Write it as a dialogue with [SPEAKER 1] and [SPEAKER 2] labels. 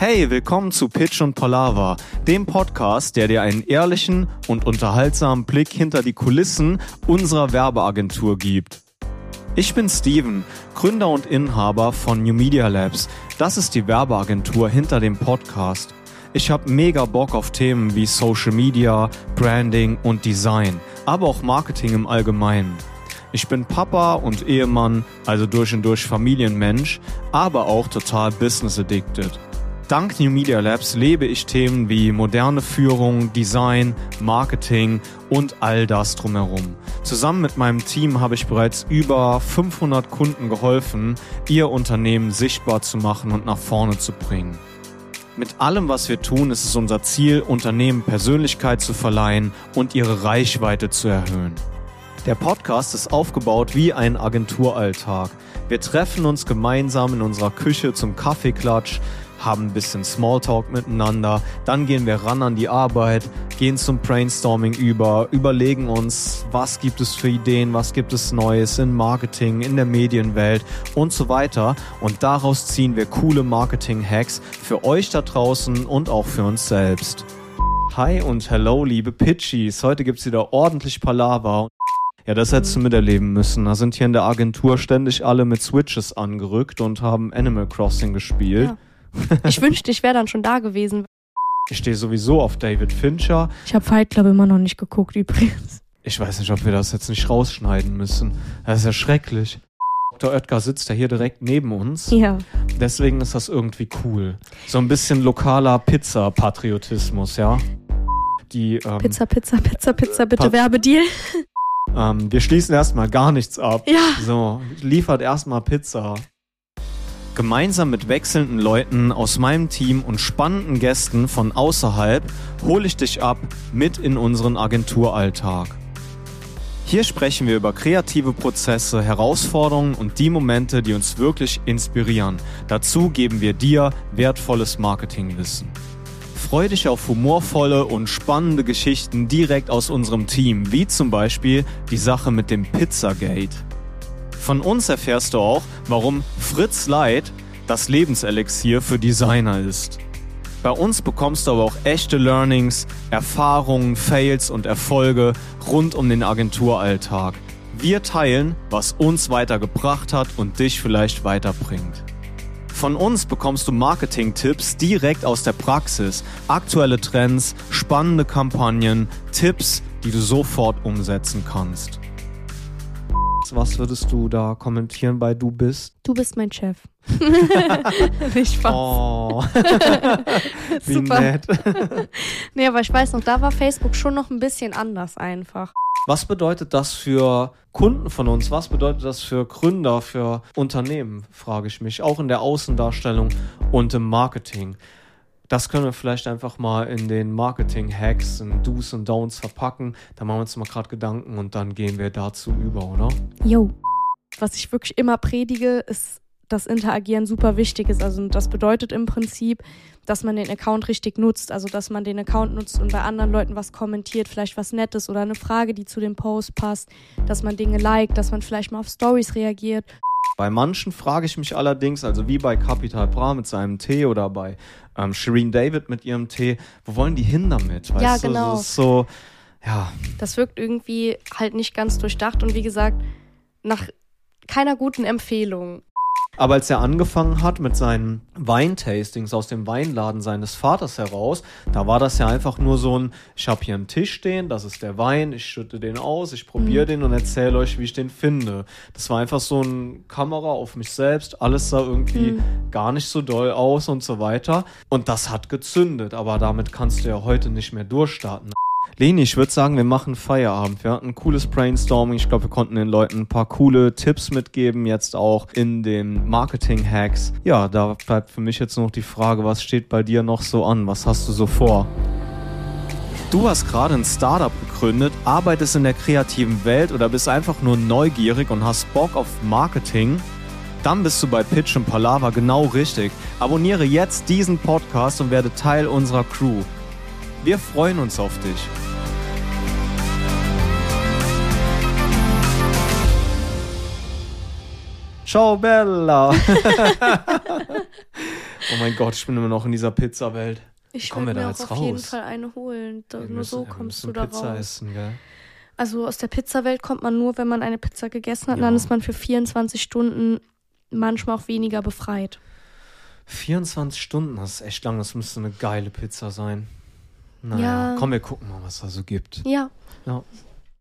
[SPEAKER 1] Hey, willkommen zu Pitch und Palaver, dem Podcast, der dir einen ehrlichen und unterhaltsamen Blick hinter die Kulissen unserer Werbeagentur gibt. Ich bin Steven, Gründer und Inhaber von New Media Labs. Das ist die Werbeagentur hinter dem Podcast. Ich habe mega Bock auf Themen wie Social Media, Branding und Design, aber auch Marketing im Allgemeinen. Ich bin Papa und Ehemann, also durch und durch Familienmensch, aber auch total business-addicted. Dank New Media Labs lebe ich Themen wie moderne Führung, Design, Marketing und all das drumherum. Zusammen mit meinem Team habe ich bereits über 500 Kunden geholfen, ihr Unternehmen sichtbar zu machen und nach vorne zu bringen. Mit allem, was wir tun, ist es unser Ziel, Unternehmen Persönlichkeit zu verleihen und ihre Reichweite zu erhöhen. Der Podcast ist aufgebaut wie ein Agenturalltag. Wir treffen uns gemeinsam in unserer Küche zum Kaffeeklatsch, haben ein bisschen Smalltalk miteinander, dann gehen wir ran an die Arbeit, gehen zum Brainstorming über, überlegen uns, was gibt es für Ideen, was gibt es Neues in Marketing, in der Medienwelt und so weiter. Und daraus ziehen wir coole Marketing-Hacks für euch da draußen und auch für uns selbst. Hi und hello, liebe Pitchies. Heute gibt's wieder ordentlich Palaver. Ja, das hättest du miterleben müssen. Da sind hier in der Agentur ständig alle mit Switches angerückt und haben Animal Crossing gespielt.
[SPEAKER 2] Ja. Ich wünschte, ich wäre dann schon da gewesen.
[SPEAKER 1] Ich stehe sowieso auf David Fincher.
[SPEAKER 2] Ich habe Fight Club immer noch nicht geguckt übrigens.
[SPEAKER 1] Ich weiß nicht, ob wir das jetzt nicht rausschneiden müssen. Das ist ja schrecklich. Dr. Oetker sitzt ja hier direkt neben uns.
[SPEAKER 2] Ja.
[SPEAKER 1] Deswegen ist das irgendwie cool. So ein bisschen lokaler Pizza-Patriotismus, ja?
[SPEAKER 2] Pizza, bitte Werbedeal.
[SPEAKER 1] Wir schließen erstmal gar nichts ab.
[SPEAKER 2] Ja.
[SPEAKER 1] So, liefert erstmal Pizza. Gemeinsam mit wechselnden Leuten aus meinem Team und spannenden Gästen von außerhalb hole ich dich ab mit in unseren Agenturalltag. Hier sprechen wir über kreative Prozesse, Herausforderungen und die Momente, die uns wirklich inspirieren. Dazu geben wir dir wertvolles Marketingwissen. Freu dich auf humorvolle und spannende Geschichten direkt aus unserem Team, wie zum Beispiel die Sache mit dem Pizzagate. Von uns erfährst du auch, warum Fritz Light das Lebenselixier für Designer ist. Bei uns bekommst du aber auch echte Learnings, Erfahrungen, Fails und Erfolge rund um den Agenturalltag. Wir teilen, was uns weitergebracht hat und dich vielleicht weiterbringt. Von uns bekommst du Marketing-Tipps direkt aus der Praxis, aktuelle Trends, spannende Kampagnen, Tipps, die du sofort umsetzen kannst. Was würdest du da kommentieren bei Du bist?
[SPEAKER 2] Du bist mein Chef. Nicht Spaß.
[SPEAKER 1] Oh, wie
[SPEAKER 2] Super.
[SPEAKER 1] nett.
[SPEAKER 2] Nee, aber ich weiß noch, da war Facebook schon noch ein bisschen anders einfach.
[SPEAKER 1] Was bedeutet das für Kunden von uns? Was bedeutet das für Gründer, für Unternehmen, frage ich mich. Auch in der Außendarstellung und im Marketing. Das können wir vielleicht einfach mal in den Marketing-Hacks, in Do's und Don'ts verpacken. Da machen wir uns mal gerade Gedanken und dann gehen wir dazu über, oder?
[SPEAKER 2] Jo. Was ich wirklich immer predige, ist, dass Interagieren super wichtig ist. Also das bedeutet im Prinzip, dass man den Account richtig nutzt. Also dass man den Account nutzt und bei anderen Leuten was kommentiert, vielleicht was Nettes oder eine Frage, die zu dem Post passt. Dass man Dinge liked, dass man vielleicht mal auf Stories reagiert.
[SPEAKER 1] Bei manchen frage ich mich allerdings, also wie bei Capital Bra mit seinem Tee oder bei Shireen David mit ihrem Tee, wo wollen die hin damit? Weißt
[SPEAKER 2] Ja,
[SPEAKER 1] du?
[SPEAKER 2] genau.
[SPEAKER 1] Das ist so, ja.
[SPEAKER 2] Das wirkt irgendwie halt nicht ganz durchdacht und wie gesagt, nach keiner guten Empfehlung.
[SPEAKER 1] Aber als er angefangen hat mit seinen Weintastings aus dem Weinladen seines Vaters heraus, da war das ja einfach nur so ein, ich habe hier einen Tisch stehen, das ist der Wein, ich schütte den aus, ich probiere den und erzähle euch, wie ich den finde. Das war einfach so ein Kamera auf mich selbst, alles sah irgendwie gar nicht so doll aus und so weiter. Und das hat gezündet, aber damit kannst du ja heute nicht mehr durchstarten. Leni, ich würde sagen, wir machen Feierabend. Wir hatten ein cooles Brainstorming. Ich glaube, wir konnten den Leuten ein paar coole Tipps mitgeben, jetzt auch in den Marketing-Hacks. Ja, da bleibt für mich jetzt noch die Frage, was steht bei dir noch so an? Was hast du so vor? Du hast gerade ein Startup gegründet, arbeitest in der kreativen Welt oder bist einfach nur neugierig und hast Bock auf Marketing? Dann bist du bei Pitch und Palaver genau richtig. Abonniere jetzt diesen Podcast und werde Teil unserer Crew. Wir freuen uns auf dich. Ciao Bella. Oh mein Gott, ich bin immer noch in dieser Pizza-Welt.
[SPEAKER 2] Ich
[SPEAKER 1] Kommen wir
[SPEAKER 2] werde
[SPEAKER 1] da
[SPEAKER 2] mir
[SPEAKER 1] jetzt
[SPEAKER 2] auch auf jeden
[SPEAKER 1] raus?
[SPEAKER 2] Fall eine holen. Nur so kommst du da
[SPEAKER 1] Pizza
[SPEAKER 2] raus.
[SPEAKER 1] essen, gell?
[SPEAKER 2] Also aus der Pizzawelt kommt man nur, wenn man eine Pizza gegessen hat.
[SPEAKER 1] Ja.
[SPEAKER 2] Dann ist man für 24 Stunden manchmal auch weniger befreit.
[SPEAKER 1] 24 Stunden, das ist echt lang. Das müsste eine geile Pizza sein. Naja,
[SPEAKER 2] Ja.
[SPEAKER 1] komm, wir gucken mal, was da so gibt.
[SPEAKER 2] Ja.
[SPEAKER 1] Ja.